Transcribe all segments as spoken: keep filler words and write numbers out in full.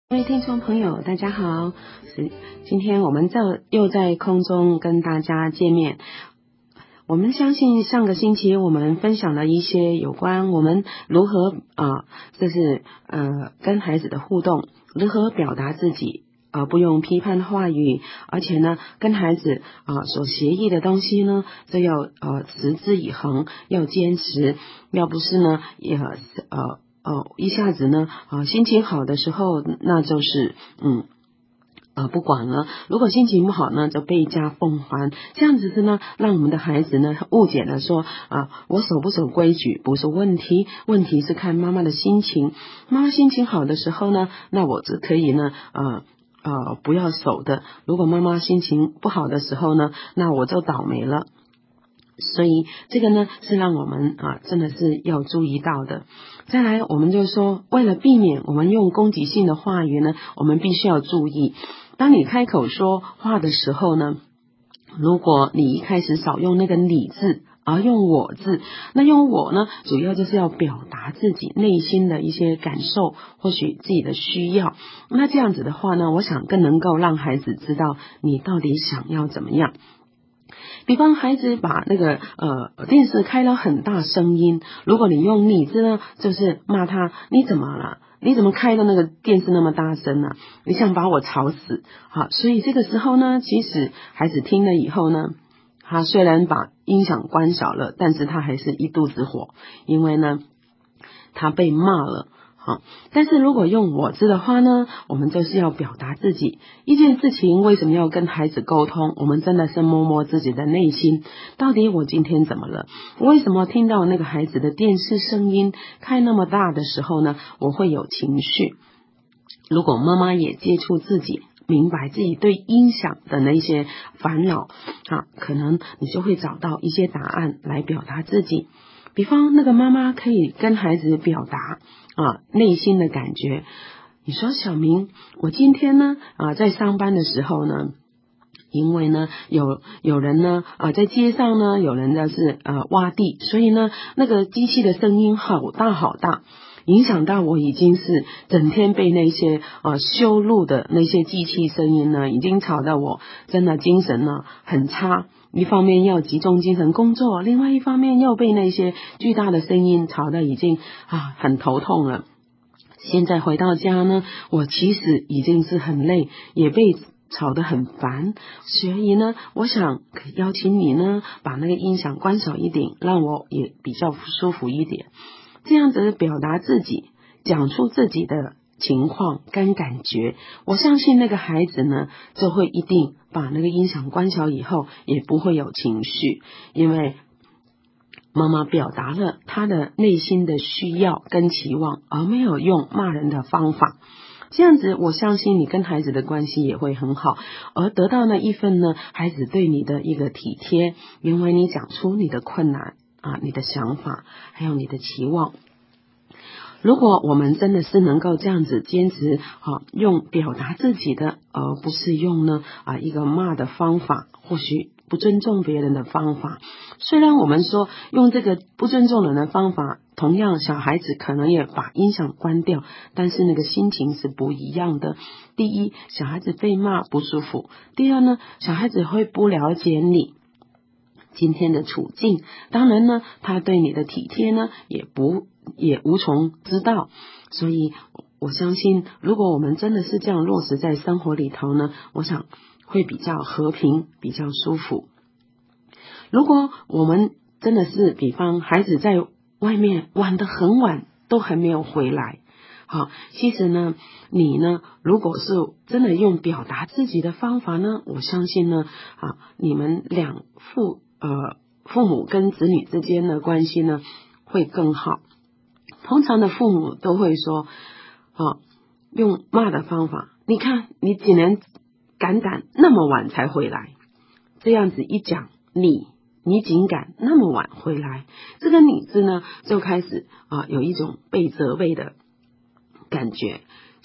各位听众朋友大家好，是今天我们这又在空中跟大家见面。我们相信上个星期我们分享了一些有关我们如何啊，这是呃跟孩子的互动，如何表达自己，呃不用批判的话语，而且呢跟孩子啊所协议的东西呢，这要呃持之以恒，要坚持，要不是呢也呃哦，一下子呢，啊，心情好的时候，那就是嗯，呃，不管了。如果心情不好呢，就倍加奉还。这样子是呢，让我们的孩子呢误解了说啊，我守不守规矩不是问题，问题是看妈妈的心情。妈妈心情好的时候呢，那我只可以呢，呃。呃，不要守的。如果妈妈心情不好的时候呢，那我就倒霉了。所以这个呢是让我们啊真的是要注意到的。再来我们就说，为了避免我们用攻击性的话语呢，我们必须要注意，当你开口说话的时候呢，如果你一开始少用那个你字而用我字，那用我呢主要就是要表达自己内心的一些感受，或许自己的需要。那这样子的话呢，我想更能够让孩子知道你到底想要怎么样。比方孩子把那个呃电视开了很大声音，如果你用你字呢，就是骂他，你怎么了？你怎么开的那个电视那么大声呢？你想把我吵死？好，所以这个时候呢，其实孩子听了以后呢，他虽然把音响关小了，但是他还是一肚子火，因为呢，他被骂了。好，但是如果用我字的话呢，我们就是要表达自己一件事情，为什么要跟孩子沟通？我们真的是摸摸自己的内心，到底我今天怎么了？为什么听到那个孩子的电视声音开那么大的时候呢，我会有情绪？如果妈妈也接触自己，明白自己对音响的那些烦恼啊，可能你就会找到一些答案来表达自己。比方那个妈妈可以跟孩子表达啊内心的感觉。你说小明，我今天呢啊在上班的时候呢，因为呢有有人呢啊在街上呢有人呢是呃挖地，所以呢那个机器的声音好大好大，影响到我已经是整天被那些呃修路的那些机器声音呢，已经吵到我真的精神呢很差。一方面要集中精神工作，另外一方面又被那些巨大的声音吵得已经啊很头痛了。现在回到家呢，我其实已经是很累，也被吵得很烦，所以呢，我想邀请你呢，把那个音响关小一点，让我也比较舒服一点。这样子表达自己，讲出自己的情况跟感觉，我相信那个孩子呢，就会一定把那个音响关小以后，也不会有情绪，因为妈妈表达了他的内心的需要跟期望，而没有用骂人的方法。这样子我相信你跟孩子的关系也会很好，而得到那一份呢孩子对你的一个体贴，因为你讲出你的困难啊，你的想法还有你的期望。如果我们真的是能够这样子坚持啊，用表达自己的，而不是用呢啊一个骂的方法，或许不尊重别人的方法。虽然我们说用这个不尊重人的方法，同样小孩子可能也把音响关掉，但是那个心情是不一样的。第一，小孩子被骂不舒服；第二呢，小孩子会不了解你今天的处境，当然呢，他对你的体贴呢，也不也无从知道。所以我相信，如果我们真的是这样落实在生活里头呢，我想会比较和平，比较舒服。如果我们真的是，比方孩子在外面玩得很晚，都还没有回来，好，其实呢，你呢，如果是真的用表达自己的方法呢，我相信呢，啊，你们两父呃父母跟子女之间的关系呢会更好。通常的父母都会说，啊，用骂的方法，你看你竟然敢胆那么晚才回来，这样子一讲，你你竟敢那么晚回来，这个你字呢就开始啊有一种被责备的感觉。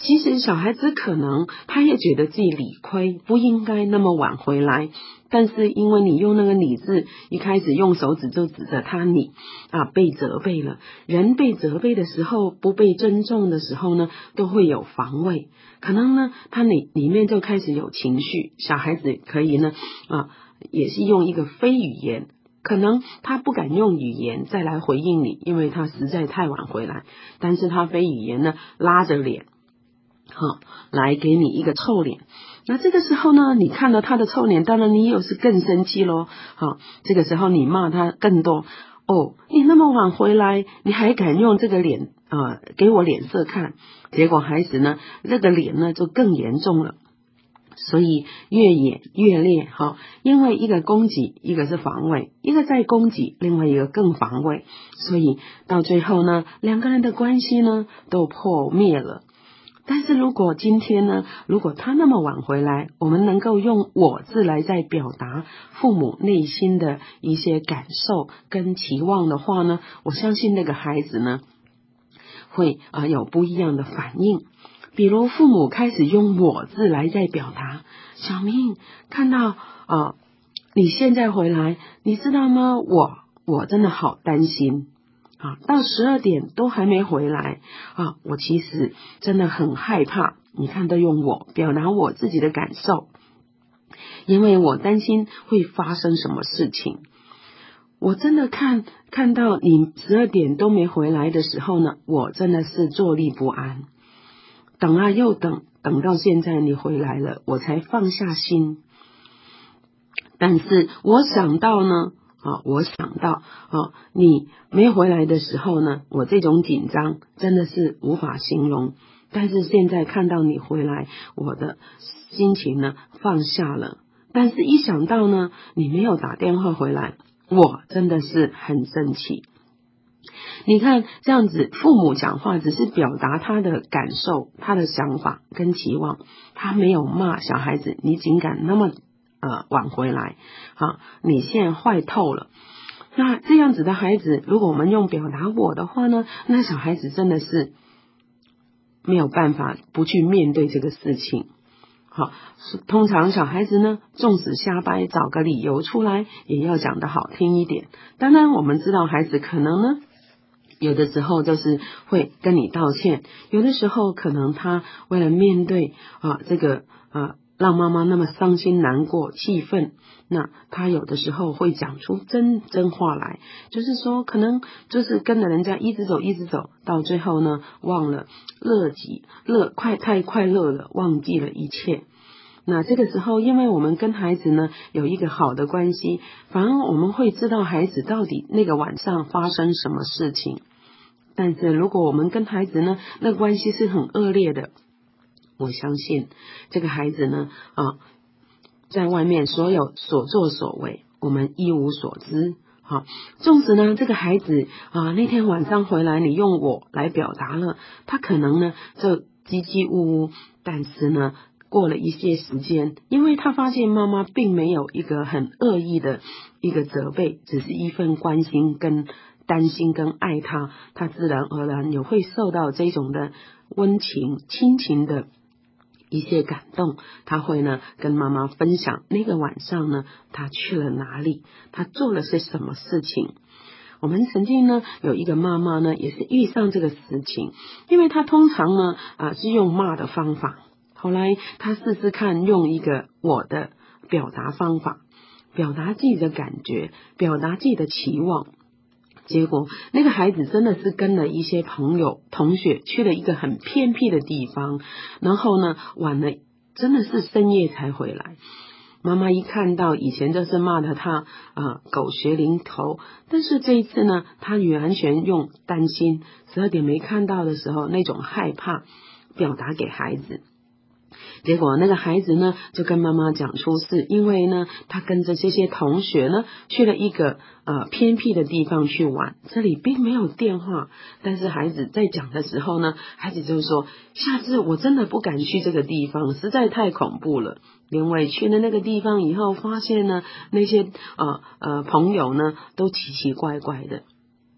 其实小孩子可能他也觉得自己理亏，不应该那么晚回来，但是因为你用那个你字，一开始用手指就指着他你啊，被责备了。人被责备的时候，不被尊重的时候呢，都会有防卫，可能呢他里里面就开始有情绪。小孩子可以呢啊，也是用一个非语言，可能他不敢用语言再来回应你，因为他实在太晚回来，但是他非语言呢拉着脸好，来给你一个臭脸。那这个时候呢，你看到他的臭脸，当然你又是更生气咯。好，这个时候你骂他更多。哦，你那么晚回来，你还敢用这个脸啊、呃、给我脸色看？结果孩子呢，这个脸呢就更严重了。所以越演越烈哈，因为一个攻击，一个是防卫，一个在攻击，另外一个更防卫，所以到最后呢，两个人的关系呢都破灭了。但是如果今天呢，如果他那么晚回来，我们能够用我字来在表达父母内心的一些感受跟期望的话呢，我相信那个孩子呢会啊、呃、有不一样的反应。比如父母开始用我字来在表达，小明看到啊、呃、你现在回来，你知道吗？我我真的好担心。啊，到十二点都还没回来啊！我其实真的很害怕。你看，都用我表达我自己的感受，因为我担心会发生什么事情。我真的看看到你十二点都没回来的时候呢，我真的是坐立不安。等啊又等，等到现在你回来了，我才放下心。但是我想到呢。啊，我想到啊，你没回来的时候呢，我这种紧张真的是无法形容。但是现在看到你回来，我的心情呢放下了。但是一想到呢，你没有打电话回来，我真的是很生气。你看这样子，父母讲话只是表达他的感受、他的想法跟期望，他没有骂小孩子，你竟敢那么呃，晚回来，好，你现在坏透了。那这样子的孩子，如果我们用表达我的话呢，那小孩子真的是没有办法不去面对这个事情。好，通常小孩子呢，纵使瞎掰，找个理由出来，也要讲得好听一点。当然，我们知道孩子可能呢，有的时候就是会跟你道歉，有的时候可能他为了面对啊这个啊。让妈妈那么伤心难过气愤，那他有的时候会讲出真真话来，就是说可能就是跟着人家一直走一直走，到最后呢忘了乐极乐快太快乐了，忘记了一切。那这个时候因为我们跟孩子呢有一个好的关系，反而我们会知道孩子到底那个晚上发生什么事情。但是如果我们跟孩子呢那关系是很恶劣的，我相信这个孩子呢啊，在外面所有所作所为，我们一无所知。好，纵使呢这个孩子啊那天晚上回来，你用我来表达了，他可能呢就唧唧呜呜，但是呢过了一些时间，因为他发现妈妈并没有一个很恶意的一个责备，只是一份关心跟担心跟爱他，他自然而然也会受到这种的温情亲情的一些感动，他会呢跟妈妈分享那个晚上呢他去了哪里，他做了些什么事情。我们曾经呢有一个妈妈呢也是遇上这个事情，因为她通常呢啊、呃、是用骂的方法，后来她试试看用一个我的表达方法，表达自己的感觉，表达自己的期望。结果那个孩子真的是跟了一些朋友同学去了一个很偏僻的地方，然后呢晚了真的是深夜才回来。妈妈一看到以前就是骂的他啊、呃、狗血淋头，但是这一次呢他完全用担心十二点没看到的时候那种害怕表达给孩子。结果那个孩子呢就跟妈妈讲出是因为呢他跟着这些同学呢去了一个呃偏僻的地方去玩，这里并没有电话，但是孩子在讲的时候呢，孩子就说下次我真的不敢去这个地方，实在太恐怖了。因为去了那个地方以后发现呢那些呃呃朋友呢都奇奇怪怪的。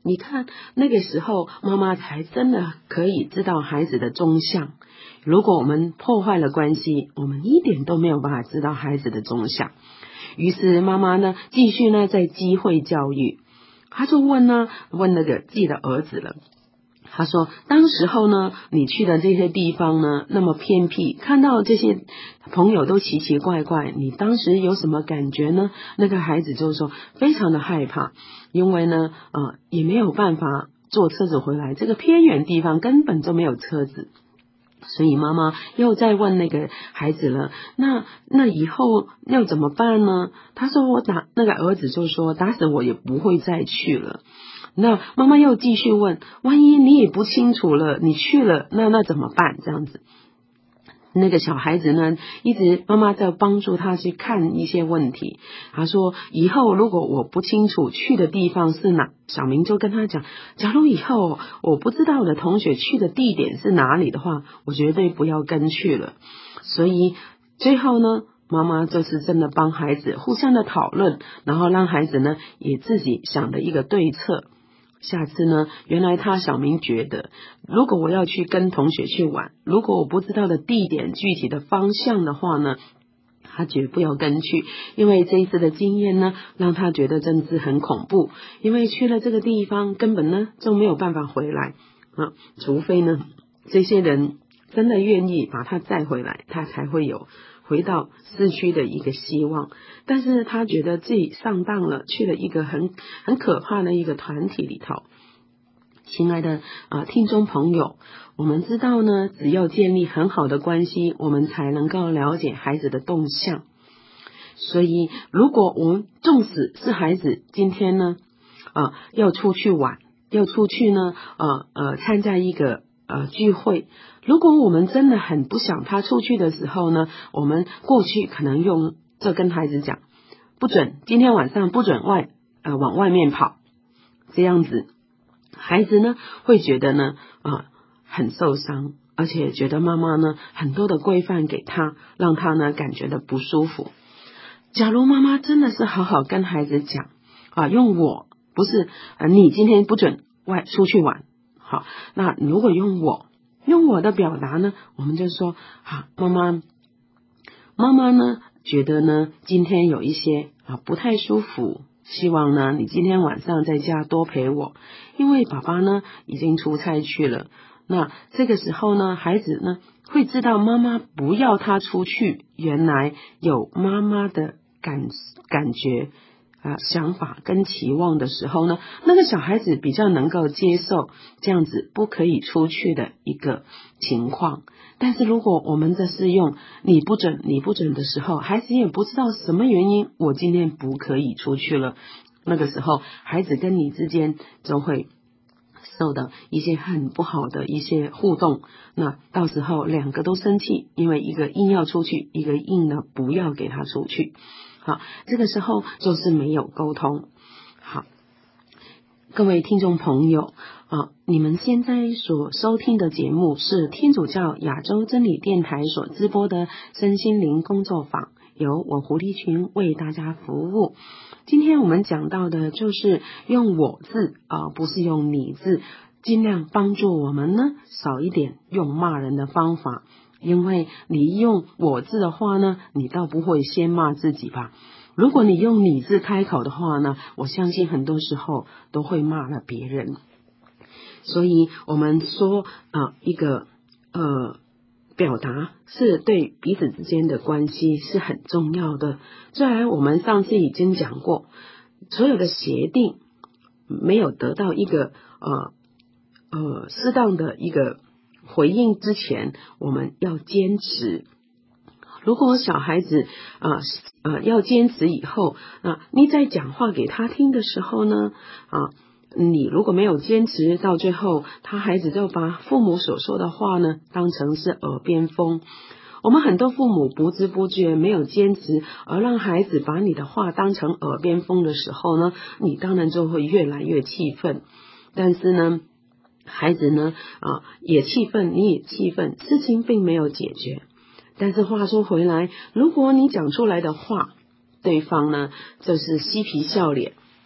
你看那个时候妈妈才真的可以知道孩子的踪向。如果我们破坏了关系，我们一点都没有办法知道孩子的踪向。于是妈妈呢继续呢在机会教育，他就问呢问那个自己的儿子了，他说当时候呢你去的这些地方呢那么偏僻，看到这些朋友都奇奇怪怪，你当时有什么感觉呢？那个孩子就说非常的害怕，因为呢呃也没有办法坐车子回来，这个偏远地方根本就没有车子。所以妈妈又在问那个孩子了，那那以后要怎么办呢？他说我打那个儿子就说打死我也不会再去了。那妈妈又继续问，万一你也不清楚了，你去了那那怎么办？这样子，那个小孩子呢一直妈妈在帮助他去看一些问题。他说以后如果我不清楚去的地方是哪，小明就跟他讲，假如以后我不知道我的同学去的地点是哪里的话，我绝对不要跟去了。所以最后呢妈妈就是真的帮孩子互相的讨论，然后让孩子呢也自己想的一个对策。下次呢原来他小明觉得，如果我要去跟同学去玩，如果我不知道的地点具体的方向的话呢，他绝不要跟去，因为这一次的经验呢让他觉得真是很恐怖，因为去了这个地方根本呢就没有办法回来啊，除非呢这些人真的愿意把他载回来，他才会有回到市区的一个希望。但是他觉得自己上当了，去了一个很很可怕的一个团体里头。亲爱的呃听众朋友，我们知道呢，只有建立很好的关系，我们才能够了解孩子的动向。所以如果我们纵使是孩子今天呢呃要出去玩，要出去呢呃呃参加一个呃聚会，如果我们真的很不想他出去的时候呢，我们过去可能用这跟孩子讲，不准今天晚上不准外呃往外面跑，这样子孩子呢会觉得呢呃很受伤，而且觉得妈妈呢很多的规范给他，让他呢感觉到不舒服。假如妈妈真的是好好跟孩子讲啊，用我不是呃你今天不准外出去玩，好，那如果用我用我的表达呢，我们就说好，妈妈妈妈呢觉得呢今天有一些啊不太舒服，希望呢你今天晚上在家多陪我，因为爸爸呢已经出差去了。那这个时候呢孩子呢会知道妈妈不要他出去，原来有妈妈的感感觉啊想法跟期望的时候呢，那个小孩子比较能够接受这样子不可以出去的一个情况。但是如果我们这是用你不准你不准的时候，孩子也不知道什么原因我今天不可以出去了，那个时候孩子跟你之间就会受到一些很不好的一些互动，那到时候两个都生气，因为一个硬要出去，一个硬呢不要给他出去。好，这个时候就是没有沟通。好，各位听众朋友啊，你们现在所收听的节目是天主教亚洲真理电台所直播的身心灵工作坊，由我胡丽群为大家服务。今天我们讲到的就是用我字啊、呃，不是用你字，尽量帮助我们呢少一点用骂人的方法，因为你用我字的话呢，你倒不会先骂自己吧。如果你用你字开口的话呢，我相信很多时候都会骂了别人。所以我们说啊、呃，一个呃表达是对彼此之间的关系是很重要的。虽然我们上次已经讲过，所有的协定没有得到一个呃呃适当的一个回应之前，我们要坚持。如果小孩子啊 呃, 呃要坚持以后啊，你在讲话给他听的时候呢啊，你如果没有坚持，到最后他孩子就把父母所说的话呢当成是耳边风。我们很多父母不知不觉没有坚持，而让孩子把你的话当成耳边风的时候呢，你当然就会越来越气愤。但是呢孩子呢啊也气愤，你也气愤，事情并没有解决。但是话说回来，如果你讲出来的话，对方呢就是嬉皮笑脸，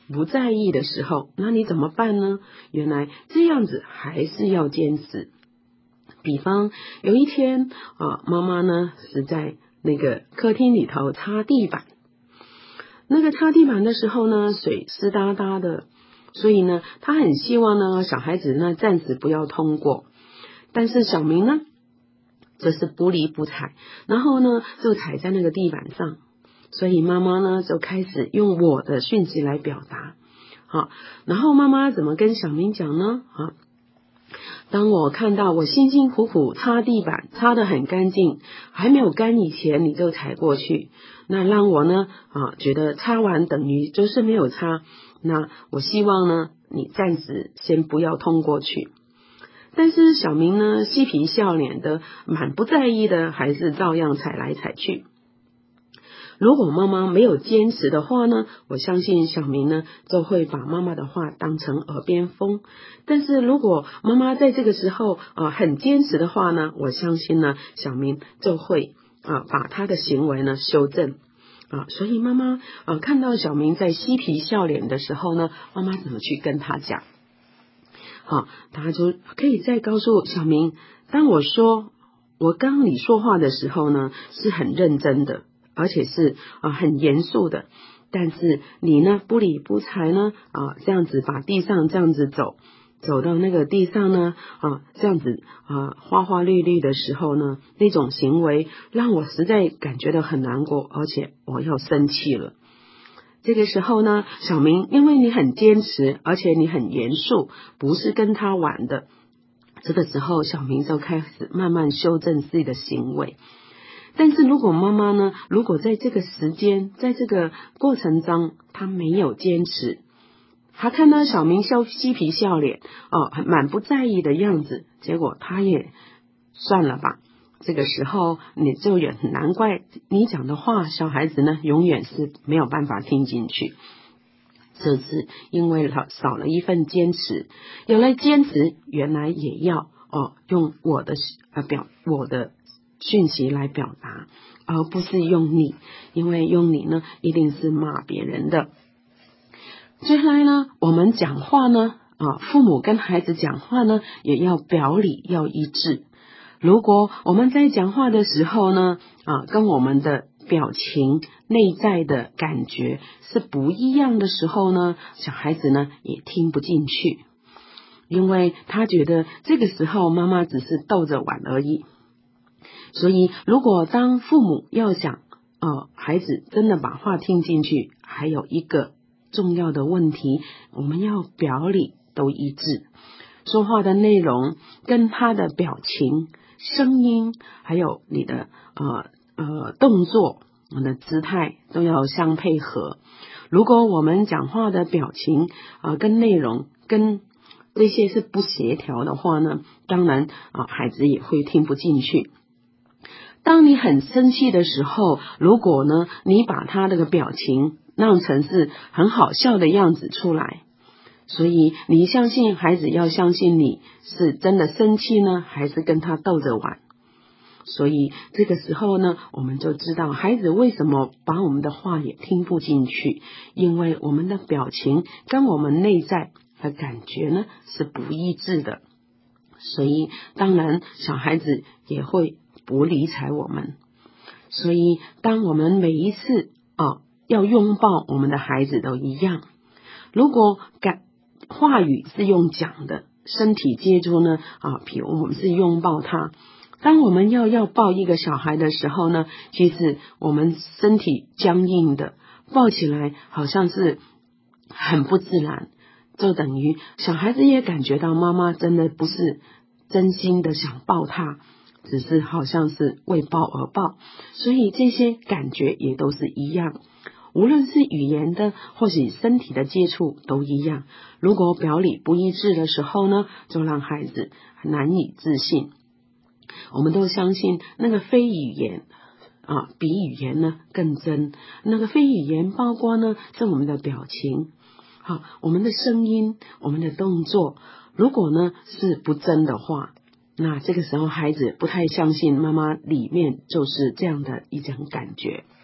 不在意的时候，那你怎么办呢？原来这样子还是要坚持。比方有一天啊，妈妈呢是在那个客厅里头擦地板，那个擦地板的时候呢，水湿哒哒的，所以呢，她很希望呢小孩子呢暂时不要通过。但是小明呢就是不理不睬，然后呢就踩在那个地板上，所以妈妈呢就开始用我的讯息来表达。好，然后妈妈怎么跟小明讲呢？啊，当我看到我辛辛苦苦擦地板擦得很干净，还没有干以前你就踩过去，那让我呢啊觉得擦完等于就是没有擦，那我希望呢你暂时先不要通过去。但是小明呢嬉皮笑脸的，满不在意的，还是照样踩来踩去。如果妈妈没有坚持的话呢，我相信小明呢就会把妈妈的话当成耳边风。但是如果妈妈在这个时候呃很坚持的话呢，我相信呢小明就会啊、呃、把他的行为呢修正啊。所以妈妈啊看到小明在嬉皮笑脸的时候呢，妈妈怎么去跟他讲？好，他就可以再告诉小明，当我说我刚你说话的时候呢，是很认真的，而且是啊、呃、很严肃的，但是你呢不理不睬呢啊、呃、这样子把地上这样子走走到那个地上呢啊、呃、这样子啊、呃、花花绿绿的时候呢，那种行为让我实在感觉到很难过，而且我要生气了。这个时候呢，小明因为你很坚持，而且你很严肃，不是跟他玩的，这个时候小明就开始慢慢修正自己的行为。但是如果妈妈呢，如果在这个时间，在这个过程中，她没有坚持，她看到小明笑嬉皮笑脸，哦，满不在意的样子，结果她也算了吧。这个时候你就也很难怪你讲的话，小孩子呢永远是没有办法听进去。这是因为他少了一份坚持，有了坚持，原来也要哦用我的呃表我的讯息来表达，而不是用你，因为用你呢一定是骂别人的。接下来呢，我们讲话呢啊，父母跟孩子讲话呢，也要表里要一致。如果我们在讲话的时候呢啊，跟我们的表情内在的感觉是不一样的时候呢，小孩子呢也听不进去，因为他觉得这个时候妈妈只是逗着玩而已。所以如果当父母要想呃孩子真的把话听进去，还有一个重要的问题，我们要表里都一致，说话的内容跟他的表情声音还有你的呃呃动作，我的姿态都要相配合。如果我们讲话的表情啊、呃、跟内容跟这些是不协调的话呢，当然啊、呃、孩子也会听不进去。当你很生气的时候，如果呢你把他那个表情让成是很好笑的样子出来，所以你相信孩子要相信你是真的生气呢，还是跟他逗着玩。所以这个时候呢，我们就知道孩子为什么把我们的话也听不进去，因为我们的表情跟我们内在的感觉呢是不一致的。所以当然小孩子也会不理睬我们。所以当我们每一次哦要拥抱我们的孩子都一样，如果感话语是用讲的，身体接触呢啊，比如我们是拥抱他。当我们要要抱一个小孩的时候呢，其实我们身体僵硬的，抱起来好像是很不自然，就等于小孩子也感觉到妈妈真的不是真心的想抱他，只是好像是为抱而抱，所以这些感觉也都是一样。无论是语言的或是身体的接触都一样，如果表里不一致的时候呢，就让孩子难以置信。我们都相信那个非语言啊，比语言呢更真。那个非语言包括呢是我们的表情，好，我们的声音，我们的动作，如果呢是不真的话，那这个时候孩子不太相信妈妈里面就是这样的一种感觉。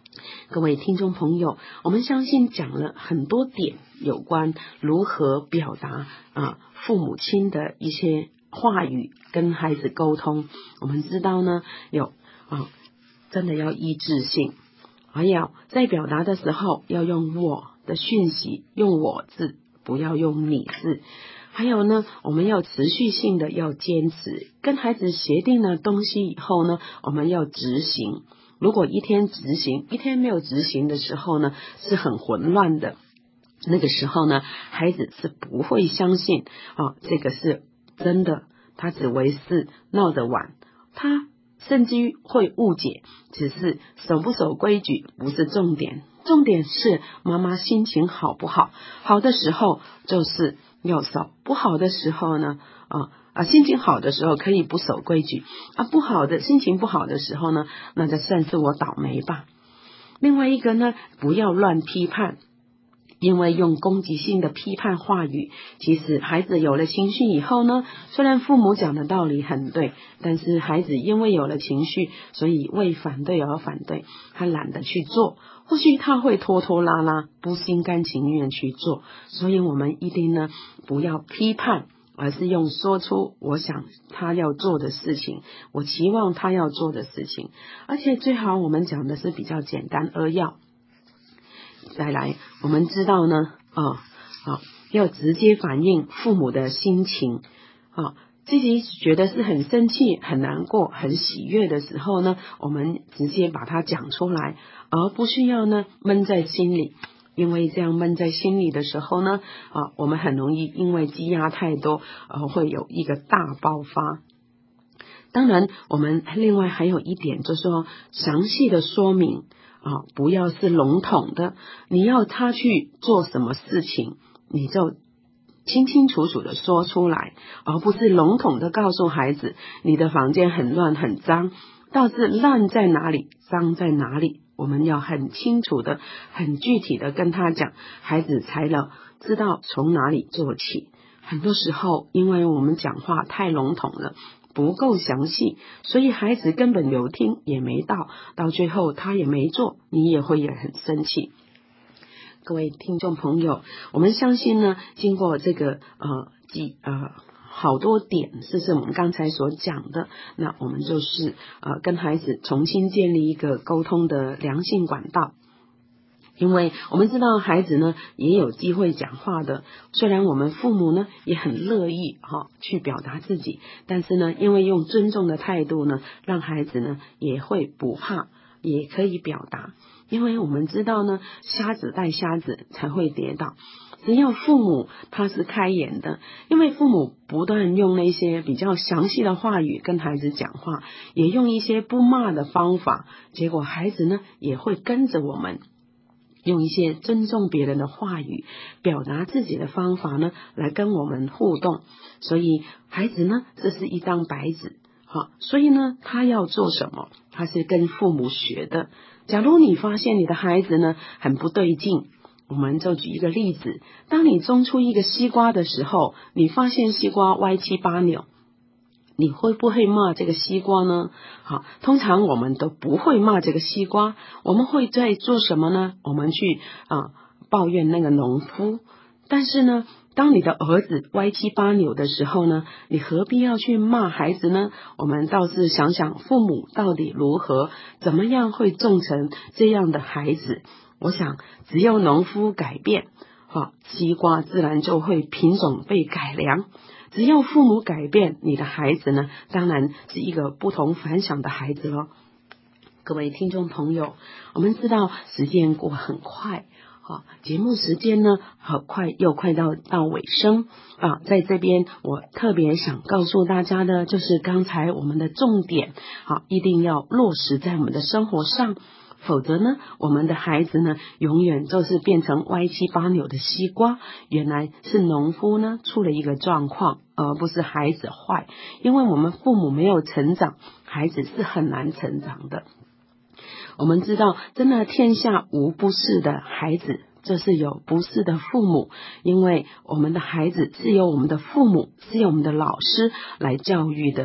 各位听众朋友，我们相信讲了很多点有关如何表达啊父母亲的一些话语跟孩子沟通。我们知道呢，有啊真的要一致性，还有在表达的时候要用我的讯息，用我字，不要用你字。还有呢，我们要持续性的要坚持，跟孩子协定了东西以后呢，我们要执行。如果一天执行，一天没有执行的时候呢，是很混乱的。那个时候呢，孩子是不会相信哦，这个是真的，他只为是闹着玩，他甚至于会误解，只是守不守规矩不是重点，重点是妈妈心情好不好，好的时候就是要守，不好的时候呢，啊啊，心情好的时候可以不守规矩啊，不好的心情不好的时候呢，那就算是我倒霉吧。另外一个呢，不要乱批判，因为用攻击性的批判话语，其实孩子有了情绪以后呢，虽然父母讲的道理很对，但是孩子因为有了情绪，所以为反对而反对，他懒得去做，或许他会拖拖拉拉，不心甘情愿去做。所以我们一定呢，不要批判，而是用说出我想他要做的事情，我期望他要做的事情，而且最好我们讲的是比较简单扼要。再来，我们知道呢，哦，好，要直接反映父母的心情，哦，自己觉得是很生气、很难过、很喜悦的时候呢，我们直接把它讲出来，而不需要呢闷在心里。因为这样闷在心里的时候呢，啊，我们很容易因为积压太多，而会有一个大爆发。当然，我们另外还有一点，就是说详细的说明啊，不要是笼统的。你要他去做什么事情，你就清清楚楚的说出来，而不是笼统的告诉孩子，你的房间很乱很脏，倒是乱在哪里，脏在哪里。我们要很清楚的、很具体的跟他讲，孩子才能知道从哪里做起。很多时候，因为我们讲话太笼统了，不够详细，所以孩子根本有听也没到，到最后他也没做，你也会也很生气。各位听众朋友，我们相信呢，经过这个呃几呃好多点，这是我们刚才所讲的，那我们就是呃跟孩子重新建立一个沟通的良性管道。因为我们知道孩子呢也有机会讲话的，虽然我们父母呢也很乐意哈、哦、去表达自己，但是呢因为用尊重的态度呢，让孩子呢也会不怕，也可以表达。因为我们知道呢，瞎子带瞎子才会跌倒，只要父母他是开眼的，因为父母不断用那些比较详细的话语跟孩子讲话，也用一些不骂的方法，结果孩子呢也会跟着我们用一些尊重别人的话语，表达自己的方法呢，来跟我们互动。所以孩子呢，这是一张白纸，好，所以呢，他要做什么，他是跟父母学的。假如你发现你的孩子呢很不对劲，我们就举一个例子，当你种出一个西瓜的时候，你发现西瓜歪七八扭，你会不会骂这个西瓜呢？好，通常我们都不会骂这个西瓜，我们会在做什么呢？我们去啊抱怨那个农夫。但是呢，当你的儿子歪七八扭的时候呢，你何必要去骂孩子呢？我们倒是想想父母到底如何，怎么样会种成这样的孩子。我想只有农夫改变，好，西瓜自然就会品种被改良。只要父母改变，你的孩子呢，当然是一个不同凡响的孩子咯。各位听众朋友，我们知道时间过很快，好，节目时间呢，好快又快到到尾声啊，在这边我特别想告诉大家的，就是刚才我们的重点，好，一定要落实在我们的生活上。否则呢，我们的孩子呢，永远就是变成歪七八扭的西瓜。原来是农夫呢出了一个状况，而不是孩子坏。因为我们父母没有成长，孩子是很难成长的。我们知道，真的天下无不是的孩子，就是有不是的父母。因为我们的孩子是由我们的父母，是由我们的老师来教育的。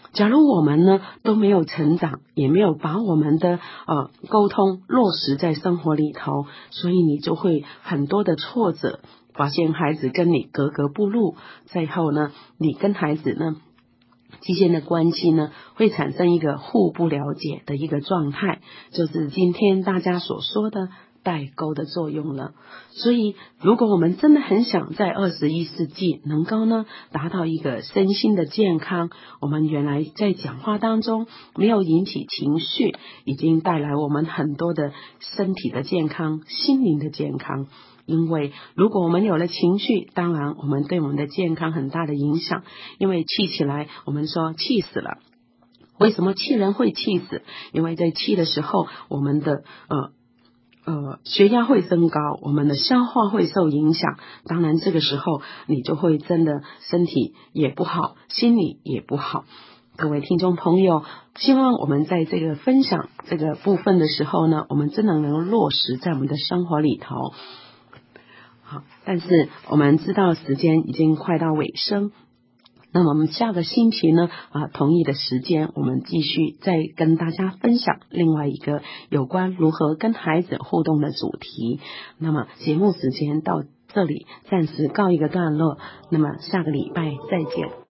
假如我们呢都没有成长，也没有把我们的呃沟通落实在生活里头，所以你就会很多的挫折，发现孩子跟你格格不入，最后呢，你跟孩子呢之间的关系呢，会产生一个互不了解的一个状态，就是今天大家所说的代沟的作用了。所以如果我们真的很想在二十一世纪能够呢达到一个身心的健康，我们原来在讲话当中没有引起情绪，已经带来我们很多的身体的健康、心灵的健康。因为如果我们有了情绪，当然我们对我们的健康很大的影响，因为气起来，我们说气死了。为什么气人会气死？因为在气的时候，我们的呃呃血压会升高，我们的消化会受影响，当然这个时候你就会真的身体也不好，心理也不好。各位听众朋友，希望我们在这个分享这个部分的时候呢，我们真的能够落实在我们的生活里头。好，但是我们知道时间已经快到尾声，那么我们下个星期呢啊，同一的时间，我们继续再跟大家分享另外一个有关如何跟孩子互动的主题。那么节目时间到这里暂时告一个段落，那么下个礼拜再见。